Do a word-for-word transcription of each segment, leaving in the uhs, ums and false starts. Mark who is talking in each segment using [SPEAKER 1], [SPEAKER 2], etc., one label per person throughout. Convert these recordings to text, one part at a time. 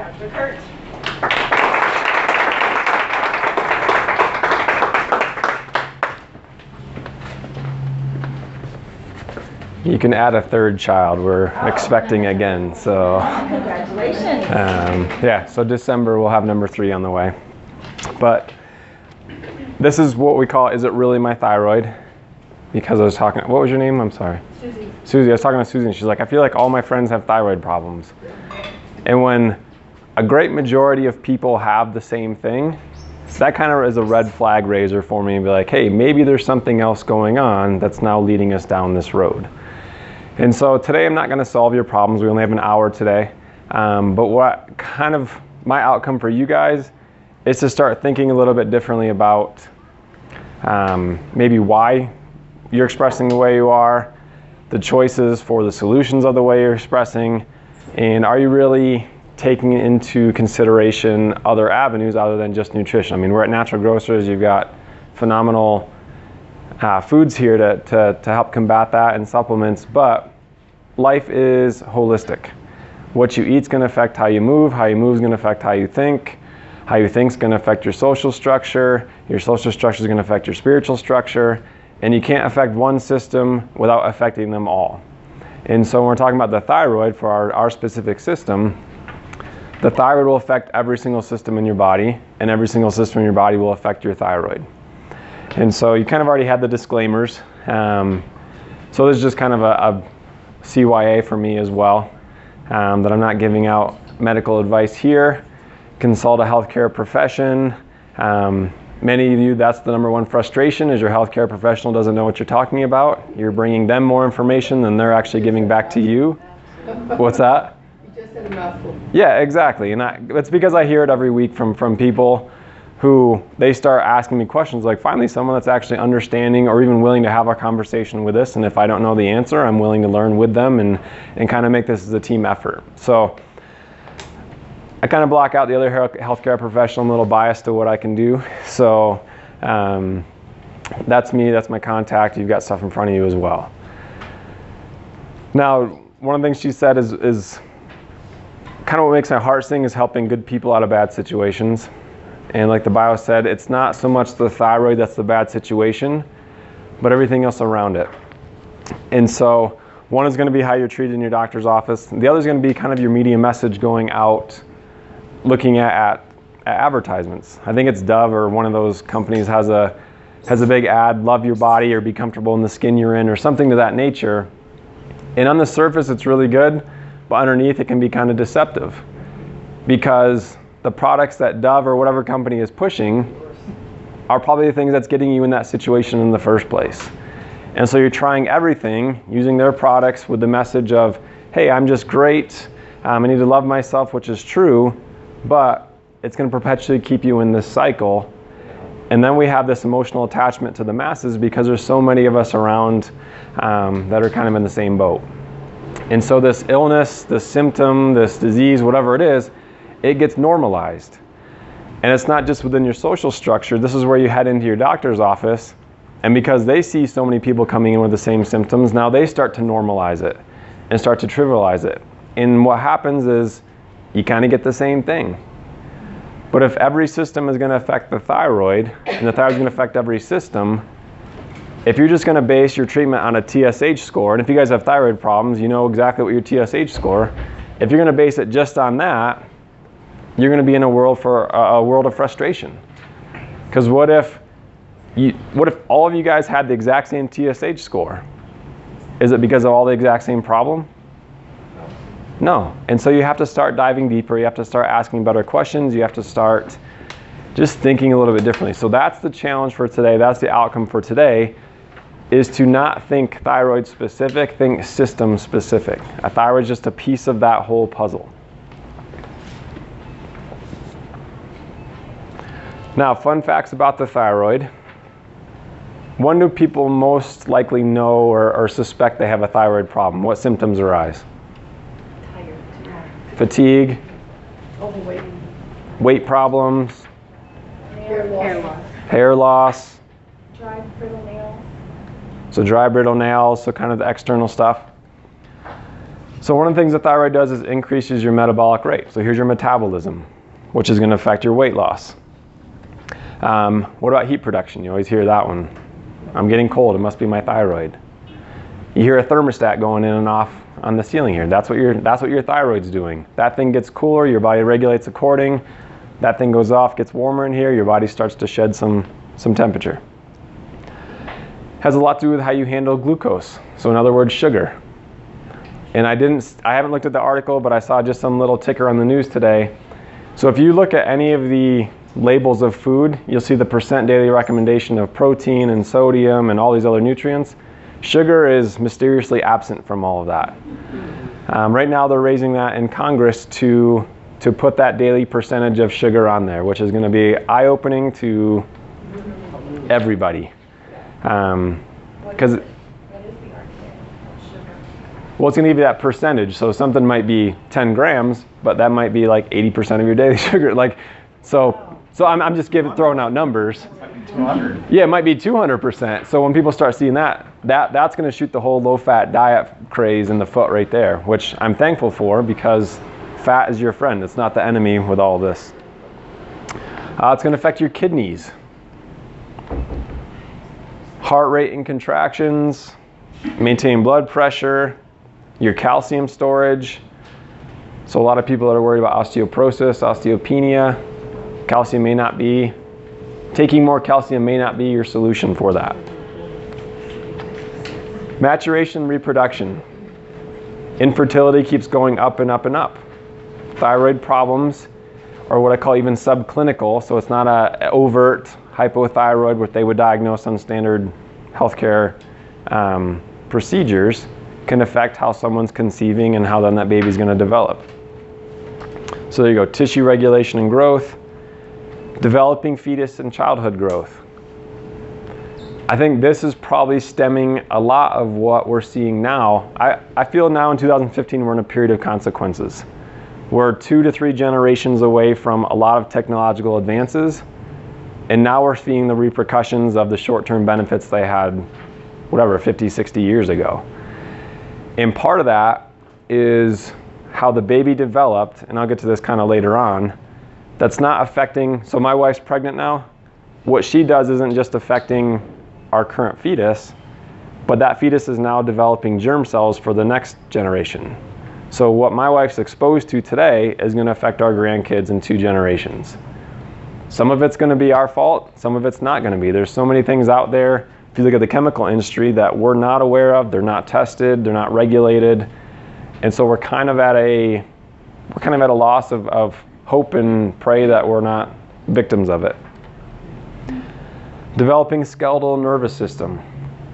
[SPEAKER 1] Doctor Kurt.
[SPEAKER 2] You can add a third child. We're oh. expecting again, so.
[SPEAKER 1] Congratulations.
[SPEAKER 2] Um, yeah, so December we'll have number three on the way. But this is what we call, is it really my thyroid? Because I was talking, what was your name? I'm sorry.
[SPEAKER 1] Susie.
[SPEAKER 2] Susie, I was talking to Susie and she's like, I feel like all my friends have thyroid problems. And when a great majority of people have the same thing, that kind of is a red flag raiser for me and be like, hey, maybe there's something else going on that's now leading us down this road. And so today I'm not going to solve your problems. We only have an hour today. Um, but what kind of my outcome for you guys is to start thinking a little bit differently about um, maybe why you're expressing the way you are, the choices for the solutions of the way you're expressing, and are you really taking into consideration other avenues other than just nutrition? I mean, we're at Natural Grocers. You've got phenomenal uh, foods here to, to, to help combat that and supplements, but life is holistic. What you eat is going to affect how you move, how you move is going to affect how you think, how you think is going to affect your social structure, your social structure is going to affect your spiritual structure, and you can't affect one system without affecting them all. And so when we're talking about the thyroid for our, our specific system, the thyroid will affect every single system in your body, and every single system in your body will affect your thyroid. And so you kind of already had the disclaimers. Um, so this is just kind of a, a C Y A for me as well, um, that I'm not giving out medical advice here. Consult a healthcare profession. Um, many of you, that's the number one frustration, is your healthcare professional doesn't know what you're talking about. You're bringing them more information than they're actually giving back to you. What's that?
[SPEAKER 3] You just said a mouthful.
[SPEAKER 2] Yeah, exactly. And I, it's because I hear it every week from, from people who they start asking me questions like, finally someone that's actually understanding or even willing to have a conversation with this. And if I don't know the answer, I'm willing to learn with them and, and kind of make this as a team effort. So I kind of block out the other healthcare professional. I'm a little biased to what I can do. So um, that's me, that's my contact. You've got stuff in front of you as well. Now, one of the things she said is, is kind of what makes my heart sing is helping good people out of bad situations. And like the bio said, it's not so much the thyroid that's the bad situation, but everything else around it. And so one is going to be how you're treated in your doctor's office. The other is going to be kind of your media message going out, looking at, at, at advertisements. I think it's Dove or one of those companies has a, has a big ad, love your body or be comfortable in the skin you're in or something to that nature. And on the surface, it's really good, but underneath it can be kind of deceptive because the products that Dove or whatever company is pushing are probably the things that's getting you in that situation in the first place. And so you're trying everything using their products with the message of, hey, I'm just great, um, I need to love myself, which is true, but it's going to perpetually keep you in this cycle. And then we have this emotional attachment to the masses because there's so many of us around um, that are kind of in the same boat. And so this illness, this symptom, this disease, whatever it is, it gets normalized. And it's not just within your social structure. This is where you head into your doctor's office. And because they see so many people coming in with the same symptoms, now they start to normalize it and start to trivialize it. And what happens is you kind of get the same thing. But if every system is going to affect the thyroid, and the thyroid is going to affect every system, if you're just going to base your treatment on a T S H score, and if you guys have thyroid problems, you know exactly what your T S H score, if you're going to base it just on that, you're going to be in a world for a, a world of frustration. Because what if you, what if all of you guys had the exact same T S H score? Is it because of all the exact same problem? No. And so you have to start diving deeper. You have to start asking better questions. You have to start just thinking a little bit differently. So that's the challenge for today. That's the outcome for today, is to not think thyroid specific, think system specific. A thyroid is just a piece of that whole puzzle. Now, fun facts about the thyroid. When do people most likely know or, or suspect they have a thyroid problem? What symptoms arise?
[SPEAKER 1] Tired.
[SPEAKER 2] Fatigue,
[SPEAKER 3] Overweight.
[SPEAKER 2] weight problems,
[SPEAKER 3] Hair loss.
[SPEAKER 1] Hair loss.
[SPEAKER 2] hair loss,
[SPEAKER 1] Dry, brittle nails.
[SPEAKER 2] so dry, brittle nails, so kind of the external stuff. So one of the things that thyroid does is increases your metabolic rate. So here's your metabolism, which is going to affect your weight loss. Um, what about heat production? You always hear that one. I'm getting cold, it must be my thyroid. You hear a thermostat going in and off on the ceiling here. That's what your, that's what your thyroid's doing. That thing gets cooler, your body regulates according. That thing goes off, gets warmer in here, your body starts to shed some, some temperature. Has a lot to do with how you handle glucose. So in other words, sugar. And I didn't, I haven't looked at the article, but I saw just some little ticker on the news today. So if you look at any of the labels of food, you'll see the percent daily recommendation of protein and sodium and all these other nutrients. Sugar is mysteriously absent from all of that. Um, right now they're raising that in Congress to, to put that daily percentage of sugar on there, which is going to be eye-opening to everybody. Um, because well, it's going to give you that percentage. So something might be ten grams, but that might be like eighty percent of your daily sugar. Like, so, so I'm, I'm just giving, throwing out numbers.
[SPEAKER 4] two hundred.
[SPEAKER 2] Yeah, it might be two hundred percent. So when people start seeing that, that that's going to shoot the whole low-fat diet craze in the foot right there, which I'm thankful for because fat is your friend. It's not the enemy with all this. Uh, it's going to affect your kidneys. Heart rate and contractions, maintain blood pressure, your calcium storage. So a lot of people that are worried about osteoporosis, osteopenia, calcium may not be, taking more calcium may not be your solution for that. Maturation, reproduction. Infertility keeps going up and up and up. Thyroid problems, or what I call even subclinical, so it's not a overt hypothyroid, what they would diagnose on standard healthcare um, procedures, can affect how someone's conceiving and how then that baby's going to develop. So there you go, tissue regulation and growth, developing fetus and childhood growth. I think this is probably stemming a lot of what we're seeing now. I, I feel now in two thousand fifteen we're in a period of consequences. We're two to three generations away from a lot of technological advances, and now we're seeing the repercussions of the short-term benefits they had, whatever, fifty, sixty years ago. And part of that is how the baby developed, and I'll get to this kind of later on, that's not affecting, so my wife's pregnant now. What she does isn't just affecting our current fetus, but that fetus is now developing germ cells for the next generation. So what my wife's exposed to today is going to affect our grandkids in two generations. Some of it's going to be our fault, some of it's not going to be. There's so many things out there, if you look at the chemical industry, that we're not aware of, they're not tested, they're not regulated. And so we're kind of at a, we're kind of at a loss of, of hope and pray that we're not victims of it. Developing skeletal nervous system.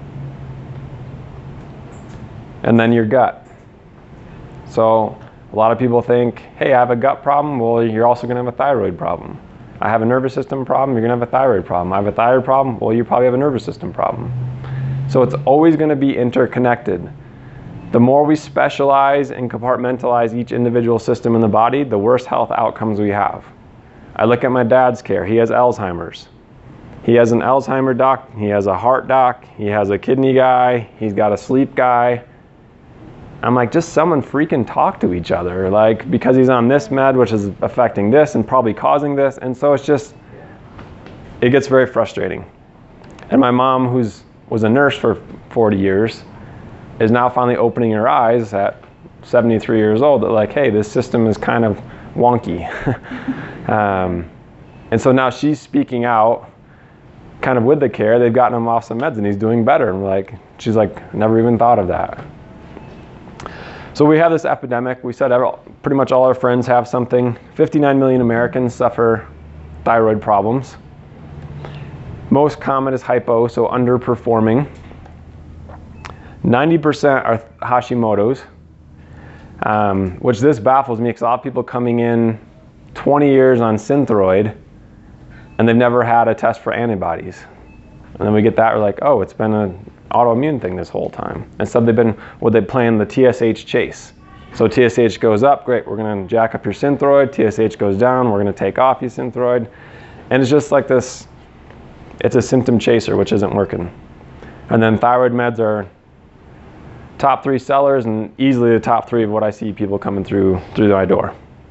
[SPEAKER 2] And then your gut. So a lot of people think, hey, I have a gut problem. Well, you're also going to have a thyroid problem. I have a nervous system problem. You're going to have a thyroid problem. I have a thyroid problem. Well, you probably have a nervous system problem. So it's always going to be interconnected. The more we specialize and compartmentalize each individual system in the body, the worse health outcomes we have. I look at my dad's care. He has Alzheimer's. He has an Alzheimer doc. He has a heart doc. He has a kidney guy. He's got a sleep guy. I'm like, just someone freaking talk to each other, like, because he's on this med, which is affecting this and probably causing this. And so it's just, it gets very frustrating. And my mom, who's was a nurse for forty years, is now finally opening her eyes at seventy-three years old that, like, hey, this system is kind of wonky. um, and so now she's speaking out kind of with the care. They've gotten him off some meds and he's doing better. And like, she's like, never even thought of that. So we have this epidemic. We said every, pretty much all our friends have something. fifty-nine million Americans suffer thyroid problems. Most common is hypo, so underperforming. ninety percent are Hashimoto's, um, which this baffles me because a lot of people coming in twenty years on Synthroid and they've never had a test for antibodies. And then we get that, we're like, oh, it's been an autoimmune thing this whole time. Instead they've been, well, they playing the T S H chase. So T S H goes up, great, we're gonna jack up your Synthroid. T S H goes down, we're gonna take off your Synthroid. And it's just like this, it's a symptom chaser, which isn't working. And then thyroid meds are top three sellers and easily the top three of what I see people coming through through my door.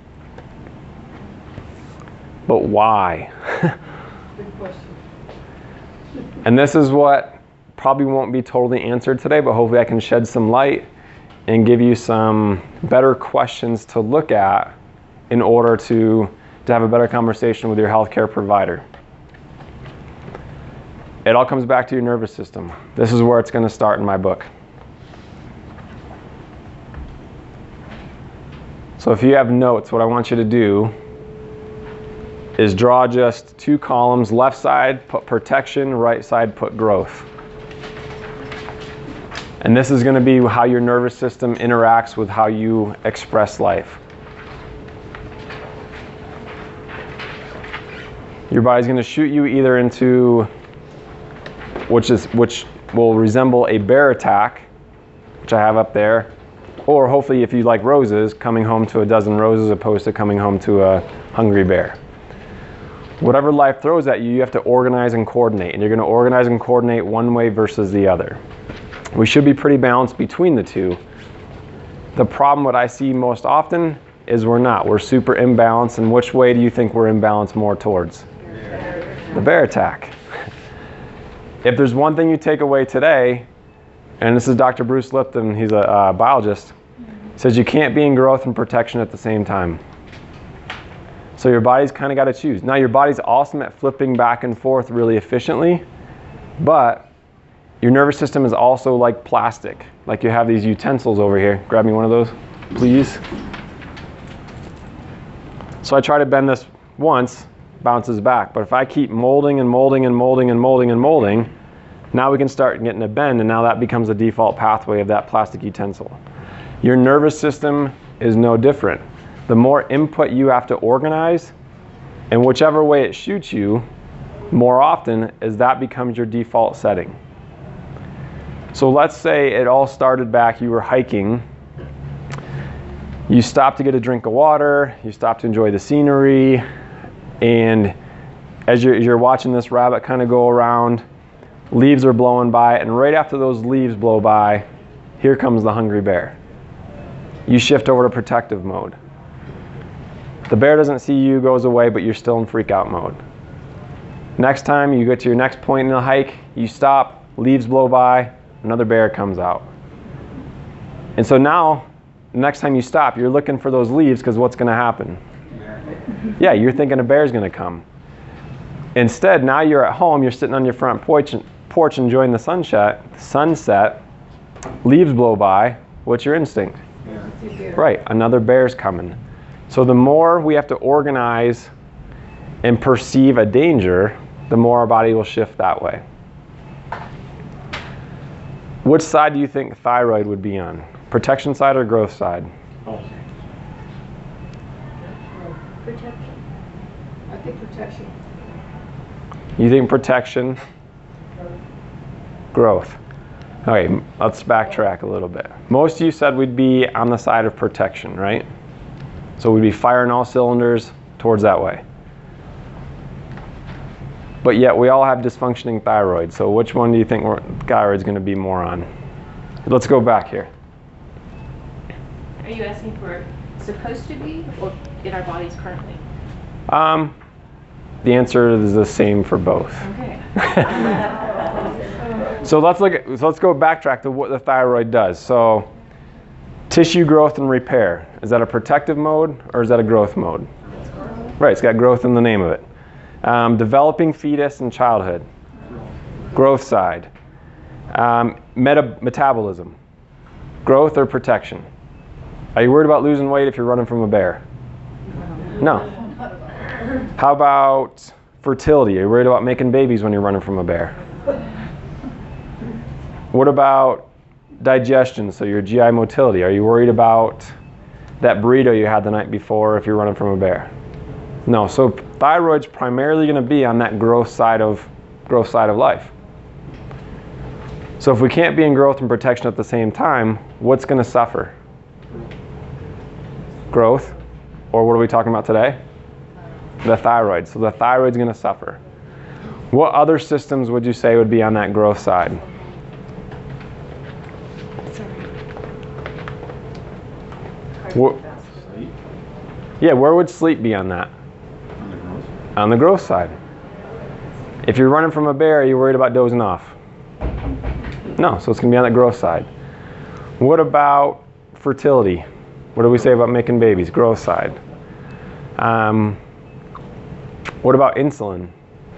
[SPEAKER 2] But why?
[SPEAKER 3] Good question.
[SPEAKER 2] And this is what probably won't be totally answered today, but hopefully I can shed some light and give you some better questions to look at in order to, to have a better conversation with your healthcare provider. It all comes back to your nervous system. This is where it's going to start in my book. So if you have notes, what I want you to do is draw just two columns. Left side, put protection. Right side, put growth. And this is going to be how your nervous system interacts with how you express life. Your body's going to shoot you either into, which is which will resemble a bear attack, which I have up there, or hopefully if you like roses, coming home to a dozen roses opposed to coming home to a hungry bear. Whatever life throws at you, you have to organize and coordinate, and you're going to organize and coordinate one way versus the other. We should be pretty balanced between the two. The problem what I see most often is we're not. We're super imbalanced, and which way do you think we're imbalanced more towards? The bear attack. If there's one thing you take away today, and this is Doctor Bruce Lipton, he's a uh, biologist, says you can't be in growth and protection at the same time. So your body's kind of got to choose. Now your body's awesome at flipping back and forth really efficiently, but your nervous system is also like plastic. Like you have these utensils over here. Grab me one of those, please. So I try to bend this once, bounces back. But if I keep molding and molding and molding and molding and molding, now we can start getting a bend, and now that becomes the default pathway of that plastic utensil. Your nervous system is no different. The more input you have to organize, and whichever way it shoots you, more often as that becomes your default setting. So let's say it all started back, you were hiking, you stopped to get a drink of water, you stopped to enjoy the scenery, and as you're, you're watching this rabbit kind of go around, leaves are blowing by, and right after those leaves blow by, here comes the hungry bear. You shift over to protective mode. The bear doesn't see you, goes away, but you're still in freak out mode. Next time you get to your next point in the hike, you stop, leaves blow by, another bear comes out. And so now, next time you stop, you're looking for those leaves because what's going to happen? Yeah, you're thinking a bear's going to come. Instead, now you're at home, you're sitting on your front porch, porch enjoying the sunset, sunset, leaves blow by, what's your instinct?
[SPEAKER 3] Yeah.
[SPEAKER 2] Right, another bear's coming. So the more we have to organize and perceive a danger, the more our body will shift that way. Which side do you think thyroid would be on? Protection side or growth side?
[SPEAKER 1] Protection.
[SPEAKER 3] I think protection.
[SPEAKER 2] You think protection? Growth. Okay, let's backtrack a little bit. Most of you said we'd be on the side of protection, right? So we'd be firing all cylinders towards that way. But yet we all have dysfunctioning thyroid. So which one do you think thyroid's going to be more on? Let's go back here.
[SPEAKER 4] Are you asking for supposed to be or in our bodies currently?
[SPEAKER 2] Um, the answer is the same for both.
[SPEAKER 4] Okay.
[SPEAKER 2] So let's look at, so let's go backtrack to what the thyroid does. So tissue growth and repair. Is that a protective mode or is that a growth mode? Right, it's got growth in the name of it. Um, developing fetus and childhood. Growth side. Um, meta metabolism. Growth or protection? Are you worried about losing weight if you're running from a bear? No. How about fertility? Are you worried about making babies when you're running from a bear? What about digestion, so your G I motility? Are you worried about that burrito you had the night before if you're running from a bear? No, so thyroid's primarily going to be on that growth side of growth side of life. So if we can't be in growth and protection at the same time, what's going to suffer? Growth, or what are we talking about today? The thyroid. So the thyroid's going to suffer. What other systems would you say would be on that growth side? Wha-
[SPEAKER 5] Sleep
[SPEAKER 2] yeah, where would sleep be on that?
[SPEAKER 5] on the growth.
[SPEAKER 2] On the growth side. If you're running from a bear, are you worried about dozing off? No, so it's going to be on the growth side. What about fertility? What do we say about making babies? Growth side. Um, what about insulin?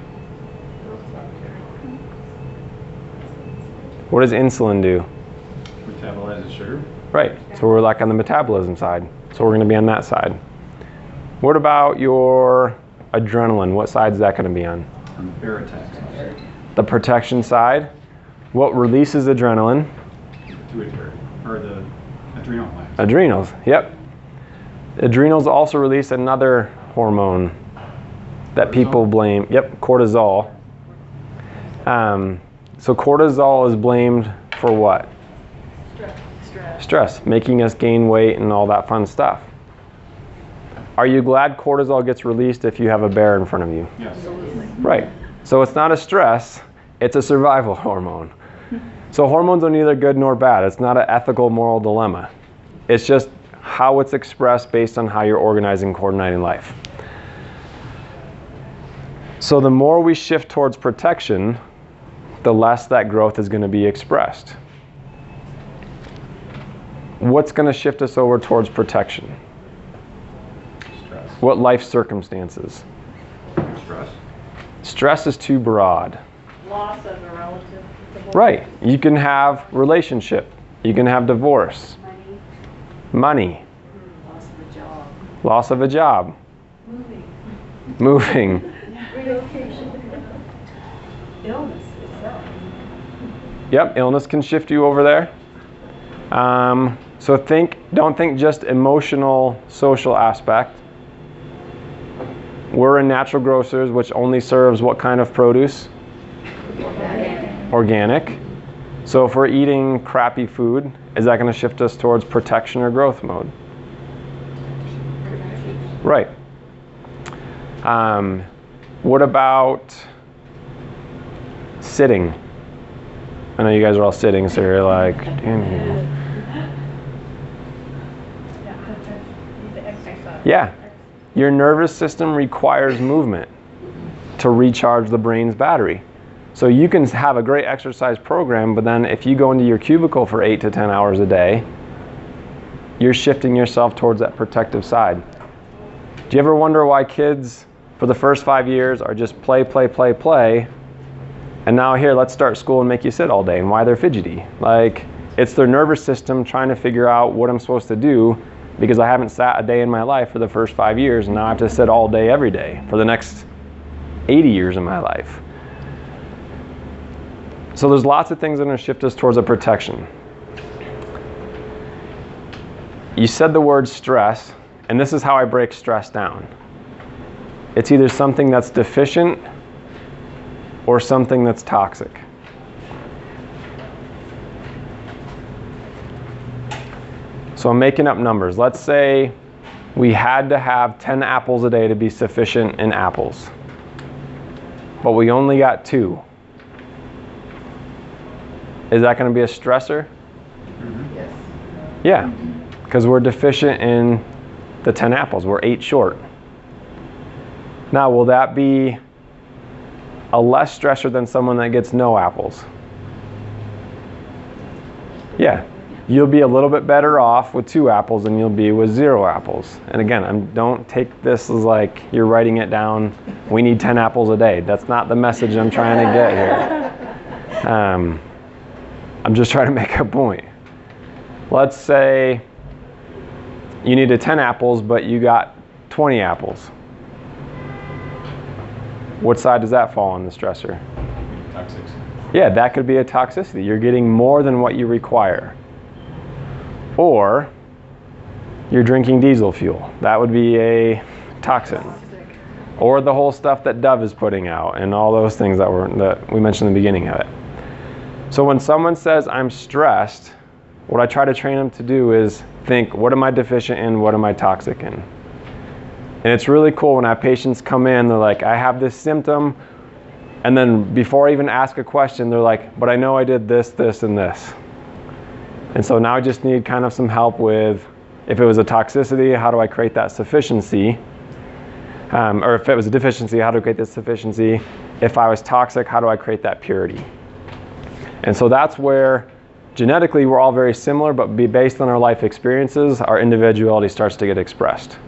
[SPEAKER 2] What does insulin do?
[SPEAKER 5] Metabolizes sugar.
[SPEAKER 2] Right, so we're like on the metabolism side. So we're going to be on that side. What about your adrenaline? What side is that going to be on?
[SPEAKER 5] On the bear attack side.
[SPEAKER 2] The protection side. What releases adrenaline?
[SPEAKER 5] Pituitary. Or the adrenal glands.
[SPEAKER 2] Adrenals, yep. Adrenals also release another hormone that people blame. Yep, cortisol. Um, so cortisol is blamed for what?
[SPEAKER 1] Stress.
[SPEAKER 2] Stress, making us gain weight and all that fun stuff. Are you glad cortisol gets released if you have a bear in front of you?
[SPEAKER 5] Yes.
[SPEAKER 2] Right. So it's not a stress, it's a survival hormone. So hormones are neither good nor bad. It's not an ethical, moral dilemma. It's just how it's expressed based on how you're organizing, coordinating life. So the more we shift towards protection, the less that growth is going to be expressed. What's going to shift us over towards protection?
[SPEAKER 5] Stress.
[SPEAKER 2] What life circumstances?
[SPEAKER 5] Stress.
[SPEAKER 2] Stress is too broad.
[SPEAKER 1] Loss of a relative. divorce,
[SPEAKER 2] Right. You can have relationship. You can have divorce.
[SPEAKER 1] Money.
[SPEAKER 2] Money.
[SPEAKER 1] Loss of a job.
[SPEAKER 2] Loss of a job.
[SPEAKER 1] Moving.
[SPEAKER 2] Moving.
[SPEAKER 1] Relocation. Illness itself.
[SPEAKER 2] Yep, illness can shift you over there. Um, so think, don't think just emotional, social aspect. We're in natural grocers, which only serves what kind of produce?
[SPEAKER 1] Organic.
[SPEAKER 2] Organic. So if we're eating crappy food, is that going to shift us towards protection or growth mode? Right. Um, what about sitting? I know you guys are all sitting, so you're like, damn you.
[SPEAKER 1] The exercise.
[SPEAKER 2] Yeah. Your nervous system requires movement to recharge the brain's battery. So you can have a great exercise program, but then if you go into your cubicle for eight to ten hours a day, you're shifting yourself towards that protective side. Do you ever wonder why kids for the first five years are just play, play, play, play, and now here, let's start school and make you sit all day, and why they're fidgety? Like, it's their nervous system trying to figure out what I'm supposed to do because I haven't sat a day in my life for the first five years, and now I have to sit all day every day for the next eighty years of my life. So there's lots of things that are going to shift us towards a protection. You said the word stress, and this is how I break stress down. It's either something that's deficient or something that's toxic. So I'm making up numbers. Let's say we had to have ten apples a day to be sufficient in apples, but we only got two. Is that going to be a stressor?
[SPEAKER 5] Mm-hmm.
[SPEAKER 3] Yes.
[SPEAKER 2] Yeah, because we're deficient in the ten apples. We're eight short. Now, will that be a less stressor than someone that gets no apples? Yeah, you'll be a little bit better off with two apples than you'll be with zero apples. And again, I'm, don't take this as like you're writing it down, we need ten apples a day. That's not the message I'm trying to get here. Um, I'm just trying to make a point. Let's say you needed ten apples, but you got twenty apples. What side does that fall on the stressor?
[SPEAKER 5] Toxics.
[SPEAKER 2] Yeah, that could be a toxicity. You're getting more than what you require. Or you're drinking diesel fuel. That would be a toxin. Or the whole stuff that Dove is putting out and all those things that were that we mentioned in the beginning of it. So when someone says I'm stressed, what I try to train them to do is think, what am I deficient in? What am I toxic in? And it's really cool when I have patients come in, they're like, I have this symptom, and then before I even ask a question, they're like, but I know I did this, this, and this. And so now I just need kind of some help with If it was a toxicity, how do I create that sufficiency? Um, or if it was a deficiency, how do I create this sufficiency? If I was toxic, how do I create that purity? And so that's where genetically we're all very similar, but be based on our life experiences, our individuality starts to get expressed.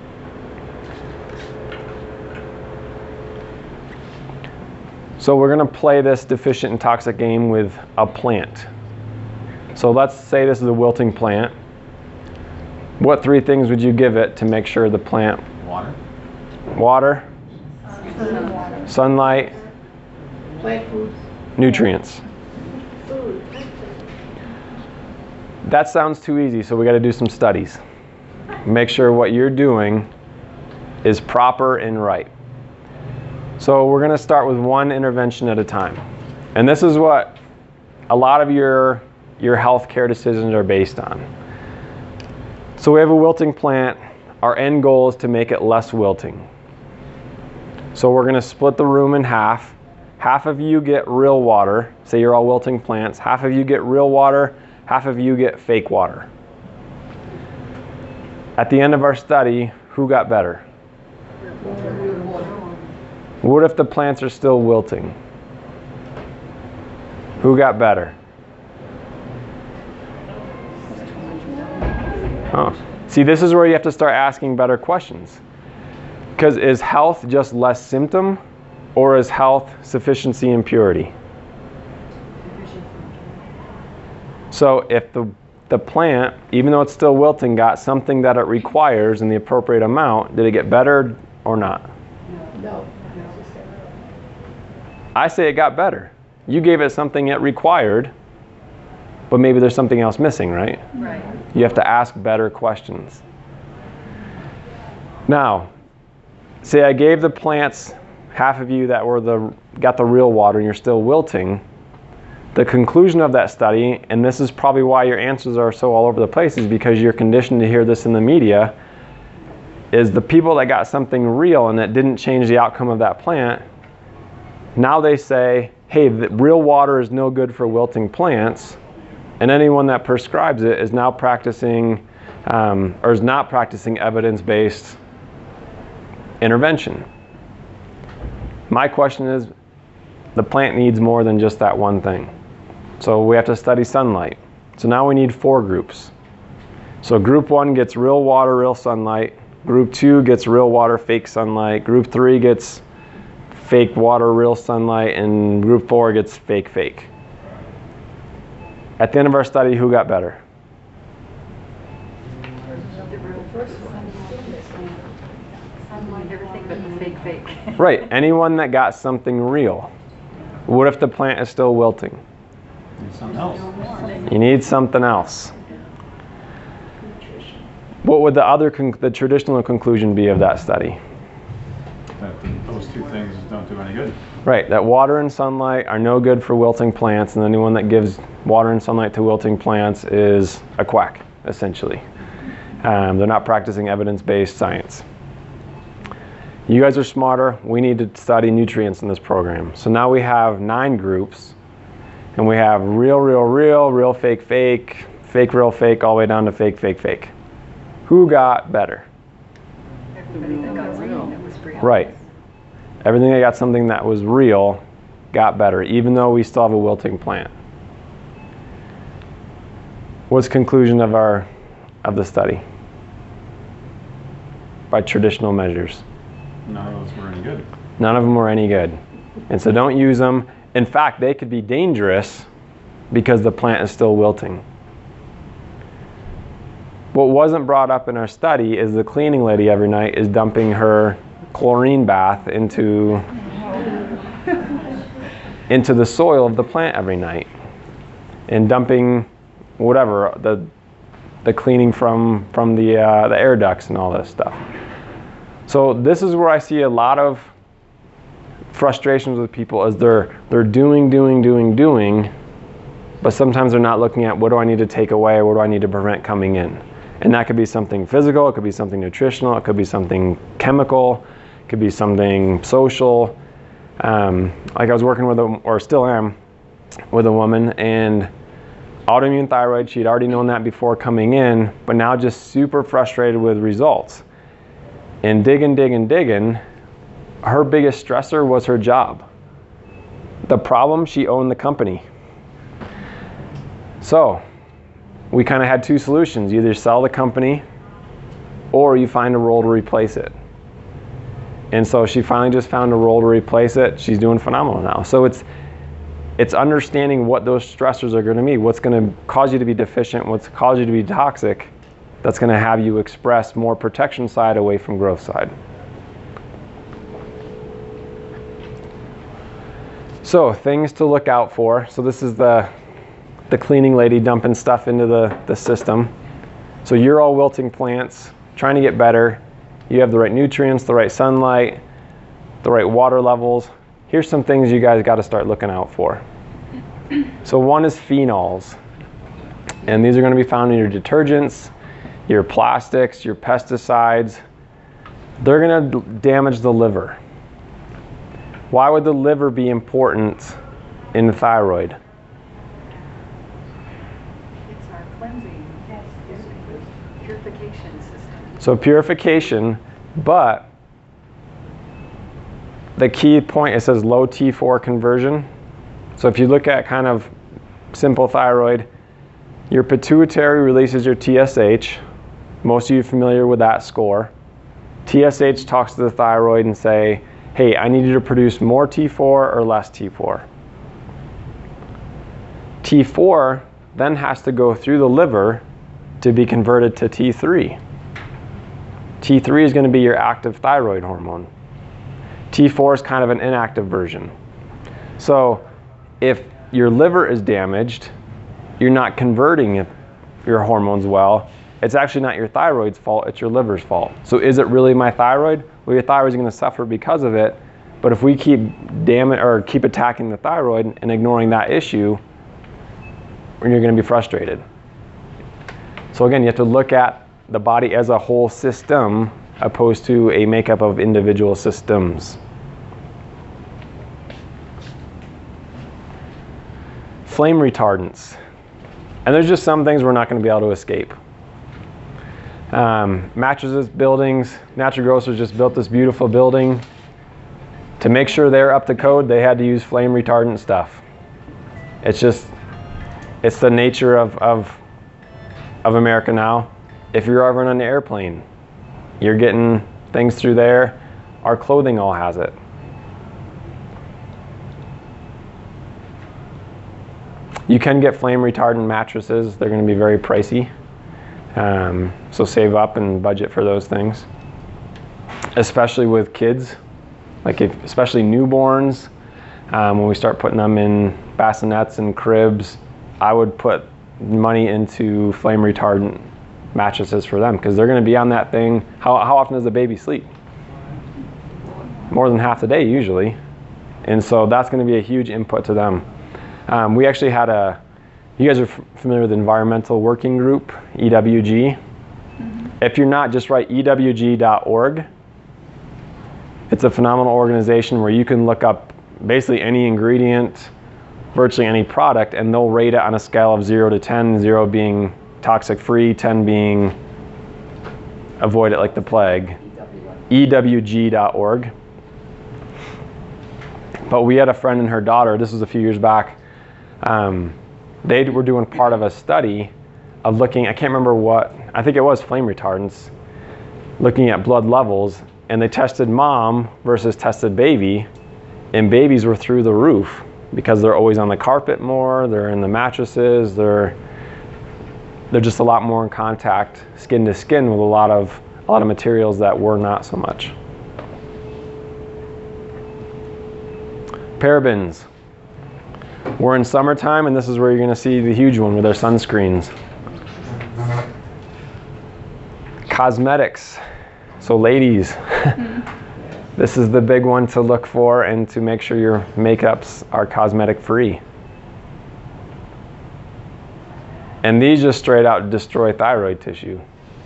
[SPEAKER 2] So we're going to play this deficient and toxic game with a plant. So let's say this is a wilting plant. What three things would you give it to make sure the plant?
[SPEAKER 5] Water?
[SPEAKER 2] Water, sunlight,
[SPEAKER 3] Plant foods.
[SPEAKER 2] nutrients. That sounds too easy, so we got to do some studies. Make sure what you're doing is proper and right. So we're going to start with one intervention at a time. And this is what a lot of your, your healthcare decisions are based on. So we have a wilting plant. Our end goal is to make it less wilting. So we're going to split the room in half. Half of you get real water. Say you're all wilting plants. Half of you get real water. Half of you get fake water. At the end of our study, who got better? What if the plants are still wilting? Who got better? Oh. See, this is where you have to start asking better questions. Because is health just less symptom, or is health sufficiency and purity? So if the, the plant, even though it's still wilting, got something that it requires in the appropriate amount, did it get better or not?
[SPEAKER 3] No.
[SPEAKER 2] I say it got better. You gave it something it required, but maybe there's something else missing, right?
[SPEAKER 1] Right.
[SPEAKER 2] You have to ask better questions. Now, say I gave the plants, half of you that were the got the real water and you're still wilting. The conclusion of that study, and this is probably why your answers are so all over the place, is because you're conditioned to hear this in the media, is the people that got something real and that didn't change the outcome of that plant, now they say, hey, the real water is no good for wilting plants, and anyone that prescribes it is now practicing, um, or is not practicing evidence-based intervention. My question is, the plant needs more than just that one thing. So we have to study sunlight. So now we need four groups. So group one gets real water, real sunlight. Group two gets real water, fake sunlight. Group three gets fake water, real sunlight. And group four gets fake, fake. At the end of our study, who got better?
[SPEAKER 1] Everything but the fake fake.
[SPEAKER 2] Right, anyone that got something real. What if the plant is still wilting?
[SPEAKER 5] Need something else.
[SPEAKER 2] You need something else. What would the other, conc- the traditional conclusion be of that study?
[SPEAKER 5] That the- those two things don't do any good.
[SPEAKER 2] Right, that water and sunlight are no good for wilting plants, and anyone that gives water and sunlight to wilting plants is a quack, essentially. Um, they're not practicing evidence-based science. You guys are smarter. We need to study nutrients in this program. So now we have nine groups, and we have real, real, real, real, fake, fake, fake, real, fake, all the way down to fake, fake, fake. Who got better?
[SPEAKER 1] Everybody that got something that was real.
[SPEAKER 2] Right. Everything that got something that was real got better, even though we still have a wilting plant. What's the conclusion of our of the study? By traditional measures.
[SPEAKER 5] None of those were any good.
[SPEAKER 2] None of them were any good. And so don't use them. In fact, they could be dangerous because the plant is still wilting. What wasn't brought up in our study is the cleaning lady every night is dumping her chlorine bath into, into the soil of the plant every night. And dumping whatever, the, the cleaning from, from the, uh, the air ducts and all this stuff. So this is where I see a lot of frustrations with people is they're, they're doing, doing, doing, doing, but sometimes they're not looking at what do I need to take away or what do I need to prevent coming in. And that could be something physical, it could be something nutritional, it could be something chemical, it could be something social. Um, like I was working with, a, or still am, with a woman, and Autoimmune thyroid, she'd already known that before coming in, but now just super frustrated with results. And digging, digging, digging, her biggest stressor was her job. The problem, she owned the company. So we kind of had two solutions. You either sell the company or you find a role to replace it. And so she finally just found a role to replace it. She's doing phenomenal now. So it's it's understanding what those stressors are going to be, what's going to cause you to be deficient, what's cause you to be toxic, that's going to have you express more protection side away from growth side. So things to look out for. So this is the the cleaning lady dumping stuff into the, the system. So you're all wilting plants, trying to get better. You have the right nutrients, the right sunlight, the right water levels. Here's some things you guys got to start looking out for. So one is phenols. And these are going to be found in your detergents, your plastics, your pesticides. They're going to damage the liver. Why would the liver be important in the thyroid?
[SPEAKER 1] It's our cleansing, yes, purification system.
[SPEAKER 2] So purification, but the key point, it says low T four conversion. So if you look at kind of simple thyroid, your pituitary releases your T S H. Most of you are familiar with that score. T S H talks to the thyroid and say, hey, I need you to produce more T four or less T four. T four then has to go through the liver to be converted to T three. T three is going to be your active thyroid hormone. T four is kind of an inactive version. So if your liver is damaged, you're not converting your hormones well, it's actually not your thyroid's fault, it's your liver's fault. So is it really my thyroid? Well, your thyroid is going to suffer because of it, but if we keep damage or keep attacking the thyroid and ignoring that issue, you're going to be frustrated. So again, you have to look at the body as a whole system opposed to a makeup of individual systems. Flame retardants. And there's just some things we're not going to be able to escape. Um, mattresses, buildings, Natural Grocers just built this beautiful building. To make sure they're up to code, they had to use flame retardant stuff. It's just, it's the nature of, of, of America now. If you're ever on an airplane, you're getting things through there. Our clothing all has it. You can get flame retardant mattresses. They're going to be very pricey. Um, so save up and budget for those things. Especially with kids, like if, especially newborns. Um, when we start putting them in bassinets and cribs, I would put money into flame retardant mattresses for them because they're going to be on that thing. How, how often does a baby sleep? More than half the day usually. And so that's going to be a huge input to them. Um, we actually had a, you guys are f familiar with the Environmental Working Group, E W G. Mm-hmm. If you're not, just write E W G dot org. It's a phenomenal organization where you can look up basically any ingredient, virtually any product, and they'll rate it on a scale of zero to ten, zero being toxic free, ten being avoid it like the plague. E W G dot org. But we had a friend and her daughter, this was a few years back, um, they were doing part of a study of looking, I can't remember what, I think it was flame retardants, looking at blood levels, and they tested mom versus tested baby, and babies were through the roof because they're always on the carpet more, they're in the mattresses, they're they're just a lot more in contact, skin to skin, with a lot of a lot of materials that were not so much. Parabens. We're in summertime, and this is where you're going to see the huge one with our sunscreens. Cosmetics. So ladies, this is the big one to look for and to make sure your makeups are cosmetic free. And these just straight out destroy thyroid tissue.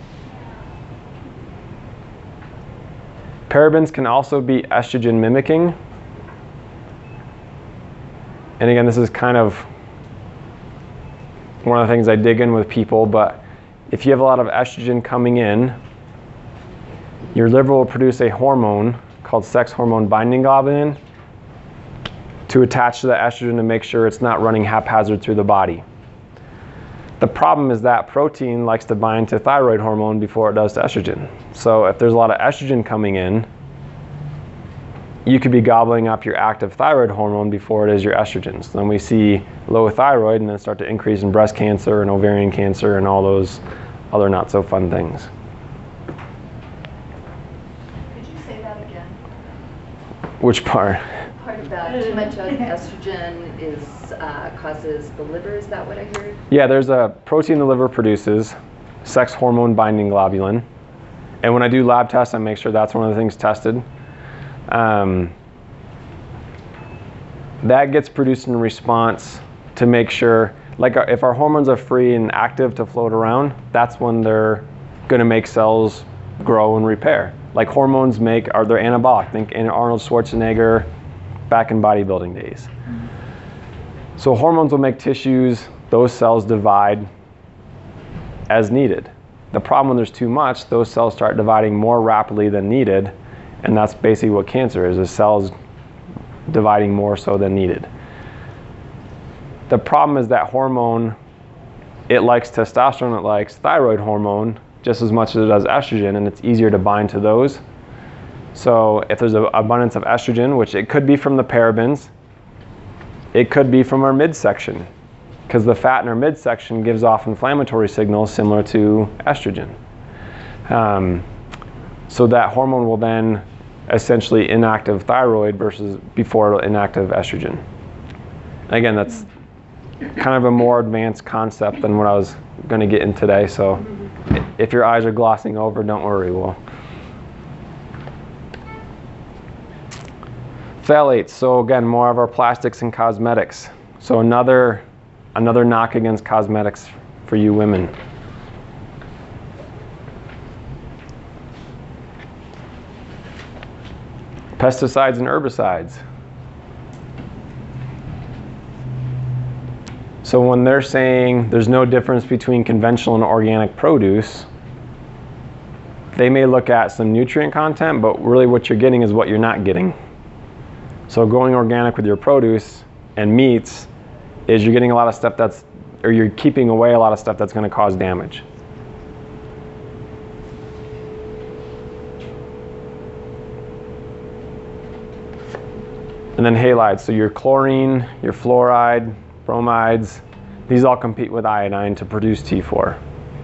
[SPEAKER 2] Parabens can also be estrogen mimicking. And again, this is kind of one of the things I dig in with people, but if you have a lot of estrogen coming in, your liver will produce a hormone called sex hormone binding globulin to attach to the estrogen to make sure it's not running haphazard through the body. The problem is that protein likes to bind to thyroid hormone before it does to estrogen. So if there's a lot of estrogen coming in, you could be gobbling up your active thyroid hormone before it is your estrogens. Then we see low thyroid and then start to increase in breast cancer and ovarian cancer and all those other not so fun things.
[SPEAKER 1] Could you say that again?
[SPEAKER 2] Which part?
[SPEAKER 1] Part about too much estrogen is, uh, causes the liver, is that what I heard?
[SPEAKER 2] Yeah, there's a protein the liver produces, sex hormone binding globulin. And when I do lab tests, I make sure that's one of the things tested. Um, that gets produced in response to make sure, like our, if our hormones are free and active to float around, that's when they're going to make cells grow and repair. Like hormones make, are they're anabolic. Think in Arnold Schwarzenegger back in bodybuilding days. So hormones will make tissues, those cells divide as needed. The problem when there's too much, those cells start dividing more rapidly than needed. And that's basically what cancer is, is cells dividing more so than needed. The problem is that hormone, it likes testosterone, it likes thyroid hormone just as much as it does estrogen, and it's easier to bind to those. So if there's an abundance of estrogen, which it could be from the parabens, it could be from our midsection, because the fat in our midsection gives off inflammatory signals similar to estrogen. Um, so that hormone will then essentially inactive thyroid versus before inactive estrogen. Again, that's kind of a more advanced concept than what I was going to get in today. So if your eyes are glossing over, don't worry. We'll phthalates. So again, more of our plastics and cosmetics. So another another knock against cosmetics for you women. Pesticides and herbicides. So when they're saying there's no difference between conventional and organic produce, they may look at some nutrient content, but really what you're getting is what you're not getting. So going organic with your produce and meats is you're getting a lot of stuff that's, or you're keeping away a lot of stuff that's going to cause damage. And then halides, so your chlorine, your fluoride, bromides, these all compete with iodine to produce T four.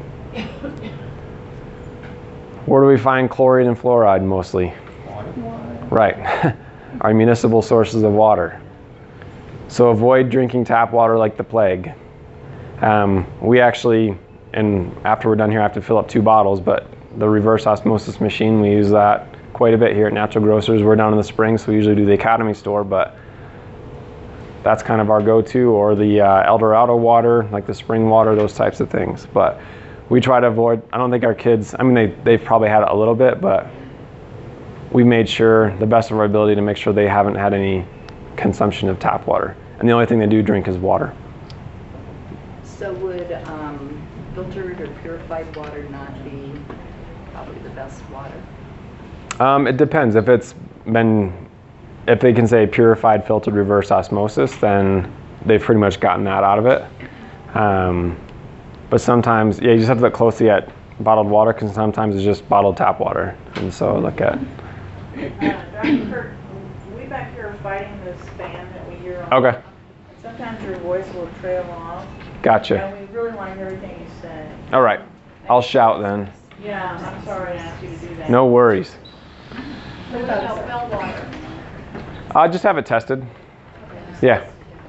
[SPEAKER 2] Where do we find chlorine and fluoride mostly?
[SPEAKER 5] Water.
[SPEAKER 2] Right, our municipal sources of water. So avoid drinking tap water like the plague. Um, we actually, and after we're done here, I have to fill up two bottles, but the reverse osmosis machine, we use that quite a bit here at Natural Grocers. We're down in the Springs, so we usually do the Academy store, but that's kind of our go-to, or the uh, El Dorado water, like the spring water, those types of things. But we try to avoid, I don't think our kids, I mean, they, they've probably had it a little bit, but we made sure, the best of our ability, to make sure they haven't had any consumption of tap water. And the only thing they do drink is water.
[SPEAKER 1] So would um, filtered or purified water not be probably the best water?
[SPEAKER 2] Um, it depends. If it's been, if they can say purified, filtered, reverse osmosis, then they've pretty much gotten that out of it. Um, but sometimes, yeah, you just have to look closely at bottled water, because sometimes it's just bottled tap water. And so look at.
[SPEAKER 6] Uh, Doctor Kirk, we back here are fighting this fan that we hear on.
[SPEAKER 2] Okay.
[SPEAKER 6] Sometimes your voice will trail off.
[SPEAKER 2] Gotcha.
[SPEAKER 6] And we really like everything you say.
[SPEAKER 2] All right. I'll shout then.
[SPEAKER 6] Yeah, I'm sorry to ask you to do that.
[SPEAKER 2] No worries.
[SPEAKER 1] What about well water?
[SPEAKER 2] I'll just have it tested. Yeah.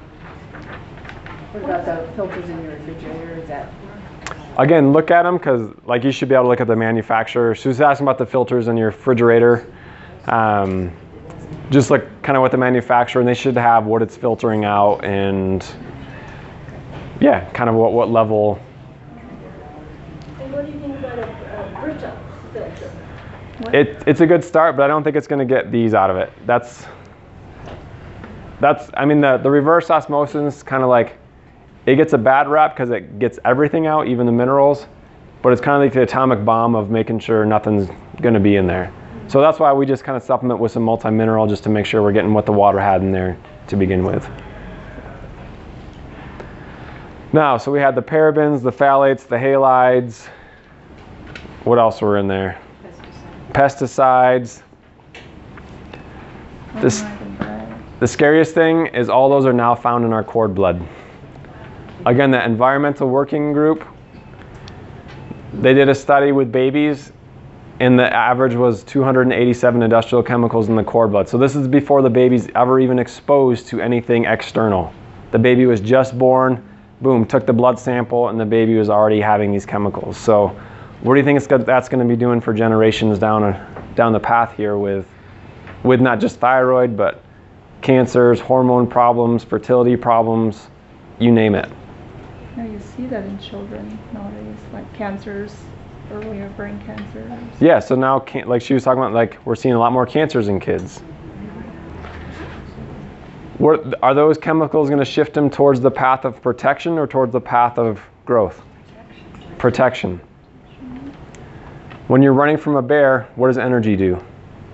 [SPEAKER 3] What about the filters in your refrigerator? Is that?
[SPEAKER 2] Again, look at them, because like you should be able to look at the manufacturer. She was asking about the filters in your refrigerator. Um, just look kind of what the manufacturer, and they should have what it's filtering out, and yeah, kind of what, what level.
[SPEAKER 7] And what do you think about a, a Brita filter?
[SPEAKER 2] It, it's a good start, but I don't think it's going to get these out of it. That's, that's I mean, the, the reverse osmosis, kind of like, it gets a bad rap because it gets everything out, even the minerals, but it's kind of like the atomic bomb of making sure nothing's going to be in there. So that's why we just kind of supplement with some multi-mineral just to make sure we're getting what the water had in there to begin with. Now, so we had the parabens, the phthalates, the halides. What else were in there? Pesticides. This, the scariest thing is all those are now found in our cord blood. Again, the environmental working group, they did a study with babies, and the average was two hundred eighty-seven industrial chemicals in the cord blood. So this is before the baby's ever even exposed to anything external. The baby was just born, boom, took the blood sample, and the baby was already having these chemicals. So what do you think it's got, that's going to be doing for generations down, down the path here with, with not just thyroid, but cancers, hormone problems, fertility problems, you name it.
[SPEAKER 3] Now you see that in children nowadays, like cancers, earlier brain cancers.
[SPEAKER 2] Yeah, so now, can, like she was talking about, like we're seeing a lot more cancers in kids. What, are those chemicals going to shift them towards the path of protection or towards the path of growth? Protection. Protection. When you're running from a bear, what does energy do?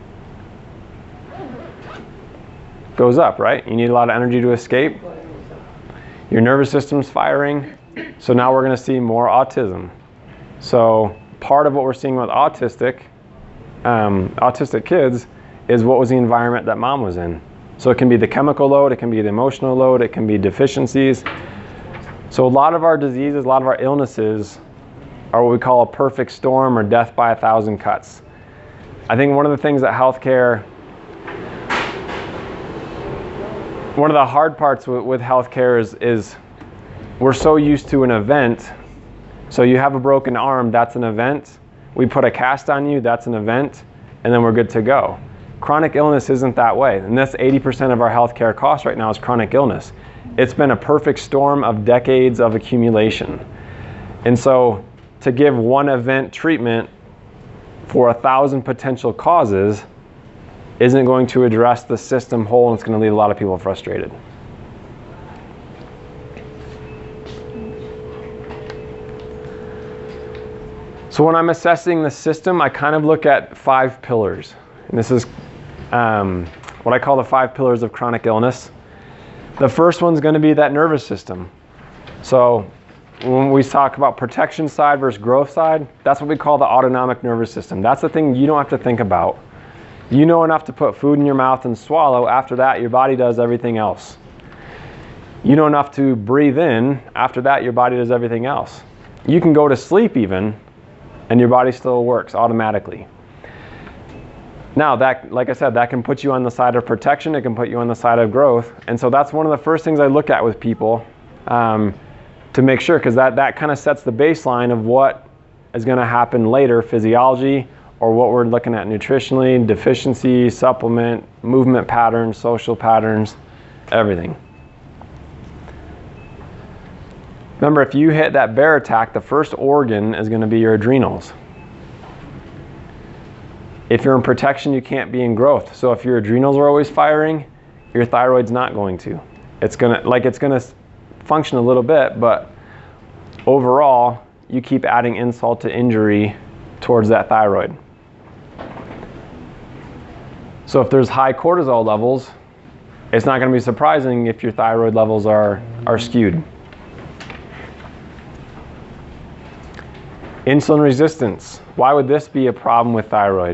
[SPEAKER 2] Goes up, right? You need a lot of energy to escape. Your nervous system's firing. So now we're going to see more autism. So part of what we're seeing with autistic, um, autistic kids is what was the environment that mom was in. So it can be the chemical load, it can be the emotional load, it can be deficiencies. So a lot of our diseases, a lot of our illnesses are what we call a perfect storm or death by a thousand cuts. I think one of the things that healthcare, one of the hard parts with, with healthcare is, is we're so used to an event. So you have a broken arm, that's an event. We put a cast on you, that's an event, and then we're good to go. Chronic illness isn't that way, and that's eighty percent of our healthcare costs right now is chronic illness. It's been a perfect storm of decades of accumulation. And so to give one event treatment for a thousand potential causes isn't going to address the system whole, and it's going to leave a lot of people frustrated. So when I'm assessing the system, I kind of look at five pillars. And this is um, what I call the five pillars of chronic illness. The first one's going to be that nervous system. So when we talk about protection side versus growth side, that's what we call the autonomic nervous system. That's the thing you don't have to think about. You know enough to put food in your mouth and swallow. After that, your body does everything else. You know enough to breathe in. After that, your body does everything else. You can go to sleep even, and your body still works automatically. Now, that, like I said, that can put you on the side of protection. It can put you on the side of growth. And so that's one of the first things I look at with people um, to make sure, because that, that kind of sets the baseline of what is going to happen later, physiology, or what we're looking at nutritionally, deficiency, supplement, movement patterns, social patterns, everything. Remember, if you hit that bear attack, the first organ is going to be your adrenals. If you're in protection, you can't be in growth. So if your adrenals are always firing, your thyroid's not going to. It's gonna, like it's gonna function a little bit, but overall, you keep adding insult to injury towards that thyroid. So if there's high cortisol levels, it's not going to be surprising if your thyroid levels are, are skewed. Insulin resistance. Why would this be a problem with thyroid?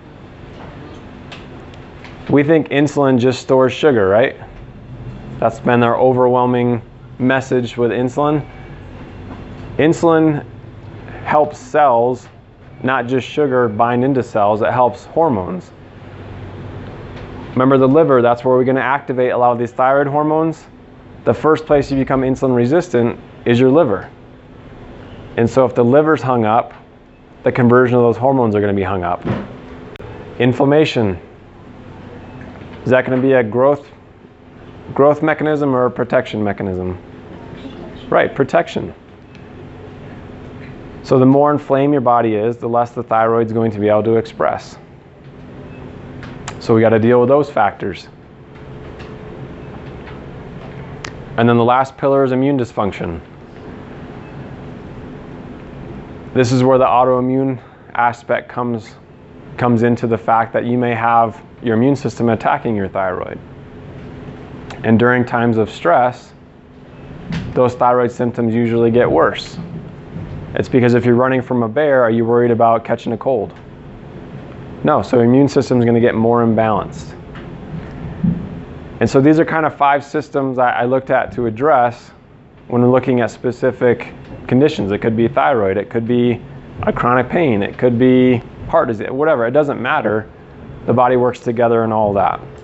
[SPEAKER 2] We think insulin just stores sugar, right? That's been our overwhelming message with insulin. Insulin helps cells, not just sugar, bind into cells. It helps hormones. Remember the liver, that's where we're going to activate a lot of these thyroid hormones. The first place you become insulin resistant is your liver. And so if the liver's hung up, the conversion of those hormones are going to be hung up. Inflammation. Is that going to be a growth, growth mechanism or a protection mechanism? Right, protection. So the more inflamed your body is, the less the thyroid's going to be able to express. So we got to deal with those factors. And then the last pillar is immune dysfunction. This is where the autoimmune aspect comes, comes into the fact that you may have your immune system attacking your thyroid. And during times of stress, those thyroid symptoms usually get worse. It's because if you're running from a bear, are you worried about catching a cold? No, so your immune system is going to get more imbalanced. And so these are kind of five systems I, I looked at to address when we're looking at specific conditions. It could be thyroid, it could be a chronic pain, it could be heart disease, whatever, it doesn't matter. The body works together in all that.